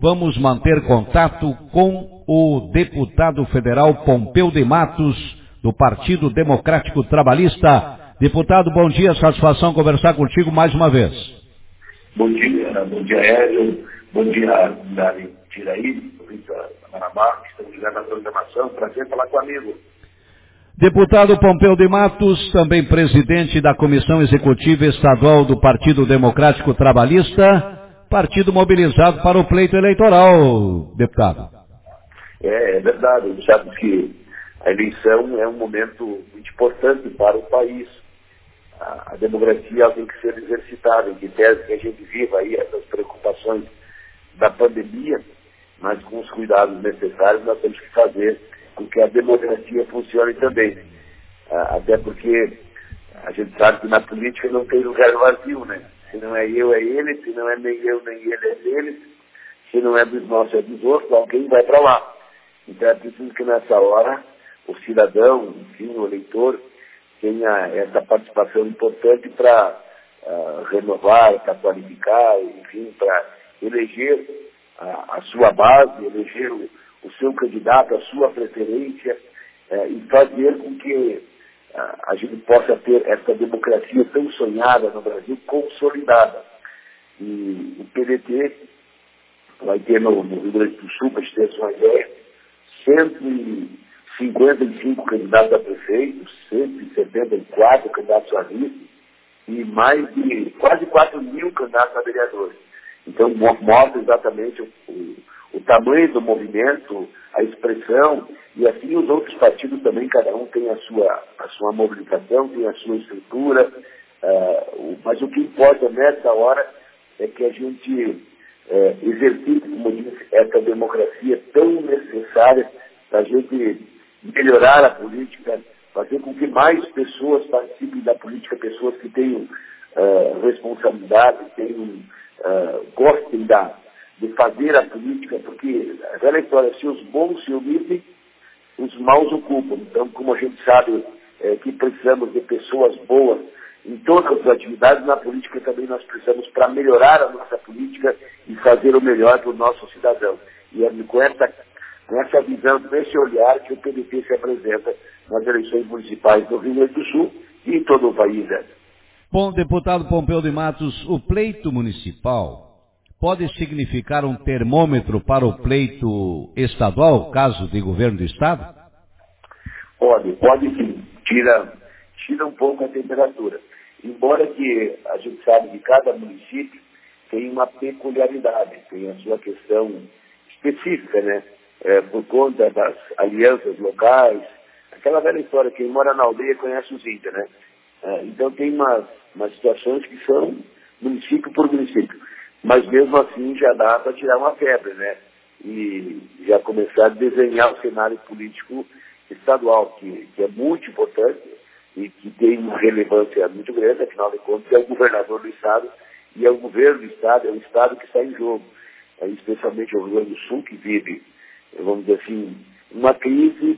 vamos manter contato com o deputado federal Pompeu de Matos, do Partido Democrático Trabalhista. Deputado, bom dia, satisfação conversar contigo mais uma vez. Bom dia, Hélio, bom dia, Dari Tiraí, Rita Manamá, que estamos ligados na programação, prazer falar com o amigo. Deputado Pompeu de Matos, também presidente da Comissão Executiva Estadual do Partido Democrático Trabalhista, partido mobilizado para o pleito eleitoral, deputado. É verdade, a gente sabe que a eleição é um momento muito importante para o país. A democracia tem que ser exercitada, em que tese que a gente viva aí essas preocupações da pandemia, mas com os cuidados necessários nós temos que fazer com que a democracia funcione também. Até porque a gente sabe que na política não tem lugar vazio, né? Se não é eu, é ele, se não é nem eu, nem ele, é dele, se não é dos nossos, é dos outros, alguém vai para lá. Então é preciso que nessa hora o cidadão, enfim, o eleitor, tenha essa participação importante para renovar, para qualificar, enfim, para eleger a sua base, eleger o seu candidato, a sua preferência, e fazer com que a gente possa ter essa democracia tão sonhada no Brasil consolidada. E o PDT vai ter no Rio Grande do Sul, para ter uma ideia, 155 candidatos a prefeito, 174 candidatos a vice e mais de quase 4 mil candidatos a vereadores. Então, mostra exatamente o tamanho do movimento, a expressão, e assim os outros partidos também, cada um tem a sua mobilização, tem a sua estrutura, mas o que importa nessa hora é que a gente exercite, como disse, essa democracia tão necessária para a gente melhorar a política, fazer com que mais pessoas participem da política, pessoas que tenham responsabilidade, gostem de fazer a política, porque a velha história, se os bons se omitem, os maus ocupam. Então, como a gente sabe que precisamos de pessoas boas em todas as atividades, na política também nós precisamos para melhorar a nossa política e fazer o melhor para o nosso cidadão. E é com essa visão, com esse olhar que o PDT se apresenta nas eleições municipais do Rio Grande do Sul e em todo o país. Bom, deputado Pompeu de Matos, o pleito municipal pode significar um termômetro para o pleito estadual, caso de governo do Estado? Pode sim. Tira um pouco a temperatura. Embora que a gente sabe que cada município tem uma peculiaridade, tem a sua questão específica, né? Por conta das alianças locais, aquela velha história, quem mora na aldeia conhece os índios, né? Então tem umas situações que são município por município. Mas mesmo assim já dá para tirar uma febre, né? E já começar a desenhar o cenário político estadual, que é muito importante e que tem uma relevância muito grande, afinal de contas é o governador do Estado e é o governo do Estado, é o Estado que está em jogo. Especialmente o Rio Grande do Sul, que vive, vamos dizer assim, uma crise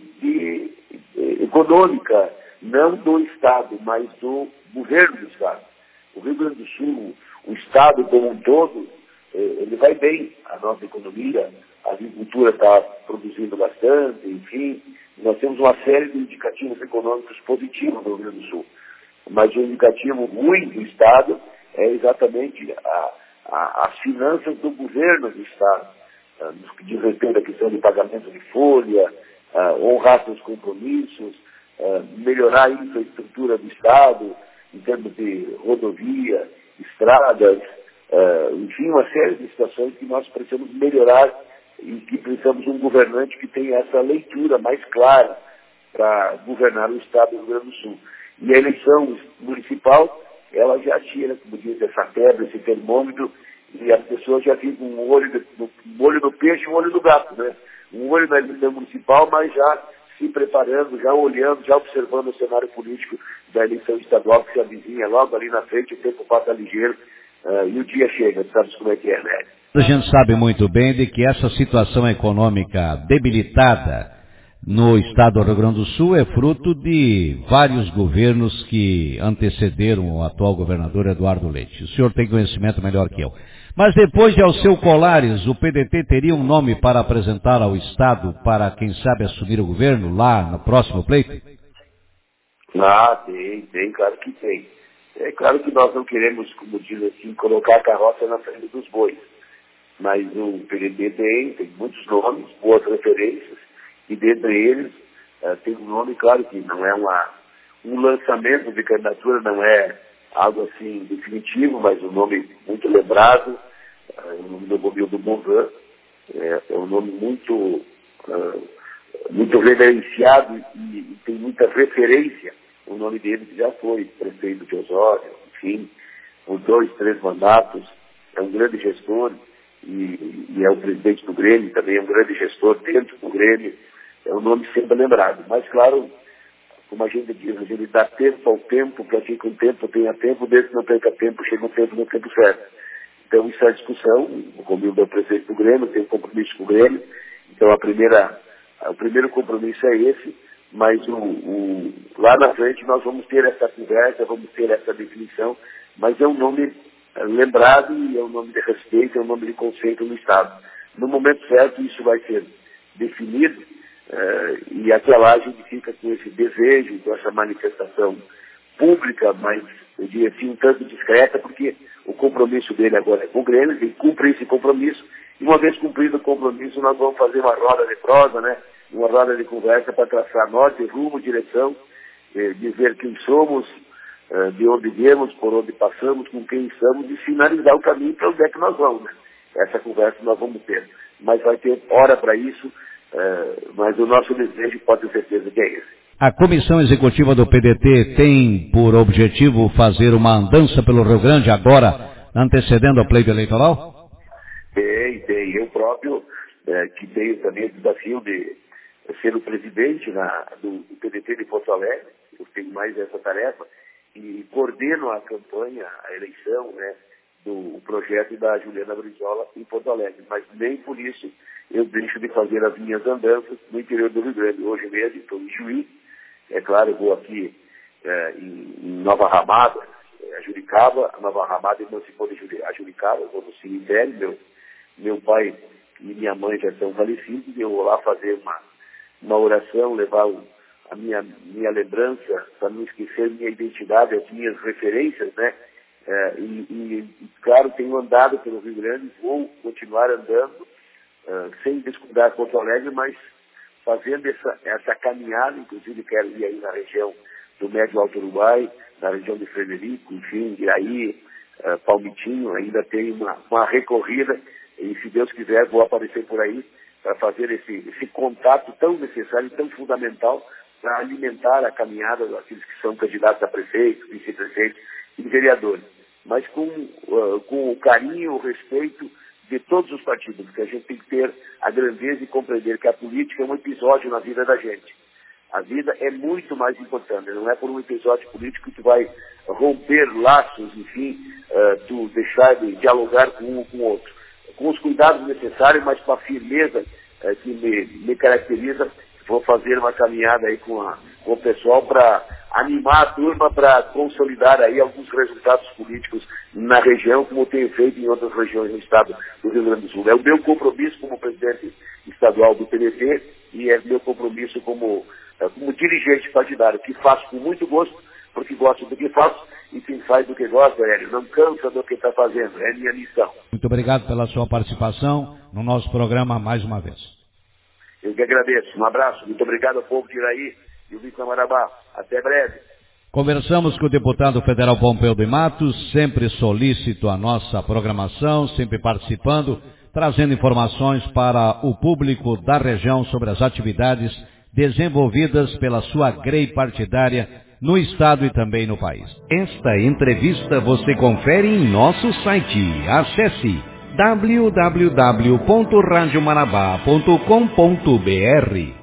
econômica, não do Estado, mas do governo do Estado. O Rio Grande do Sul, o Estado como um todo, ele vai bem, a nossa economia, a agricultura está produzindo bastante, enfim, nós temos uma série de indicativos econômicos positivos no Rio Grande do Sul. Mas o indicativo ruim do Estado é exatamente as finanças do governo do Estado, no que diz respeito à questão de pagamento de folha, honrar seus compromissos, melhorar a infraestrutura do Estado, em termos de rodovia, estradas, enfim, uma série de situações que nós precisamos melhorar e que precisamos de um governante que tenha essa leitura mais clara para governar o Estado do Rio Grande do Sul. E a eleição municipal, ela já tira, como diz, essa febre, esse termômetro, e as pessoas já ficam um olho no peixe e um olho no gato, né? Um olho na eleição municipal, mas já se preparando, já olhando, já observando o cenário político da eleição estadual que se avizinha logo ali na frente, o tempo passa ligeiro e o dia chega, sabes como é que é, né? A gente sabe muito bem de que essa situação econômica debilitada no estado do Rio Grande do Sul é fruto de vários governos que antecederam o atual governador Eduardo Leite. O senhor tem conhecimento melhor que eu. Mas depois de Alceu Colares, o PDT teria um nome para apresentar ao Estado para, quem sabe, assumir o governo lá no próximo pleito? Tem, claro que tem. É claro que nós não queremos, como diz assim, colocar a carroça na frente dos bois. Mas o PDT tem muitos nomes, boas referências, e dentre eles tem um nome, claro que não é um lançamento de candidatura, não é algo assim definitivo, mas um nome muito lembrado, o nome do Romildo Bonzan, é um nome muito reverenciado e tem muita referência. O nome dele já foi prefeito de Osório, enfim, por 2, 3 mandatos, é um grande gestor e é o presidente do Grêmio, também é um grande gestor dentro do Grêmio, é um nome sempre lembrado. Mas, claro, como a gente diz, a gente dá tempo ao tempo, para que com o tempo tenha tempo, desde que não perca tempo, chega o tempo no tempo certo. Então, isso é a discussão. O Romildo é o presidente do Grêmio, tem um compromisso com o Grêmio, então o primeiro compromisso é esse, mas lá na frente nós vamos ter essa conversa, vamos ter essa definição, mas é um nome lembrado e é um nome de respeito, é um nome de conceito no Estado. No momento certo isso vai ser definido e até lá a gente fica com esse desejo, com essa manifestação pública, mas eu diria assim um tanto discreta, porque o compromisso dele agora é com o Grêmio, ele cumpre esse compromisso, e uma vez cumprido o compromisso nós vamos fazer uma roda de prosa, né? Uma roda de conversa para traçar norte, rumo, direção, dizer quem somos, de onde viemos, por onde passamos, com quem estamos e finalizar o caminho para onde é que nós vamos. Né? Essa conversa nós vamos ter. Mas vai ter hora para isso, mas o nosso desejo pode ter certeza que é esse. A comissão executiva do PDT tem por objetivo fazer uma andança pelo Rio Grande agora, antecedendo a pleito eleitoral? Tem. Eu próprio, que tenho também o desafio de ser o presidente do PDT de Porto Alegre, eu tenho mais essa tarefa, e coordeno a campanha, a eleição, né, do projeto da Juliana Brizola em Porto Alegre. Mas nem por isso eu deixo de fazer as minhas andanças no interior do Rio Grande. Hoje mesmo estou em Juí, é claro, eu vou aqui em Nova Ramada, Juricaba, Nova Ramada emancipou de Juricaba, eu vou no cemitério, meu pai e minha mãe já estão falecidos, e eu vou lá fazer uma oração, levar a minha lembrança, para não esquecer minha identidade, as minhas referências, né? Claro, tenho andado pelo Rio Grande, vou continuar andando, sem descuidar Porto Alegre, mas fazendo essa caminhada, inclusive quero ir aí na região do Médio Alto Uruguai, na região de Frederico, enfim, Iraí, Palmitinho, ainda tem uma recorrida, e se Deus quiser vou aparecer por aí para fazer esse contato tão necessário e tão fundamental para alimentar a caminhada daqueles que são candidatos a prefeitos, vice-prefeitos e vereadores. Mas com o carinho, o respeito de todos os partidos, porque a gente tem que ter a grandeza e compreender que a política é um episódio na vida da gente. A vida é muito mais importante, não é por um episódio político que tu vai romper laços, enfim, tu deixar de dialogar com um ou com o outro. Com os cuidados necessários, mas com a firmeza que me caracteriza, vou fazer uma caminhada aí com o pessoal para animar a turma para consolidar aí alguns resultados políticos na região, como tenho feito em outras regiões do estado do Rio Grande do Sul. É o meu compromisso como presidente estadual do PDT e é o meu compromisso como dirigente partidário, que faço com muito gosto, porque gosto do que faço, e quem faz do que gosta, Hélio, não cansa do que está fazendo, é minha missão. Muito obrigado pela sua participação no nosso programa mais uma vez. Eu que agradeço. Um abraço. Muito obrigado ao povo de Iraí e o Vitor Marabá. Até breve. Conversamos com o deputado federal Pompeu de Matos, sempre solícito à nossa programação, sempre participando, trazendo informações para o público da região sobre as atividades desenvolvidas pela sua grey partidária no estado e também no país. Esta entrevista você confere em nosso site. Acesse www.radiomarabá.com.br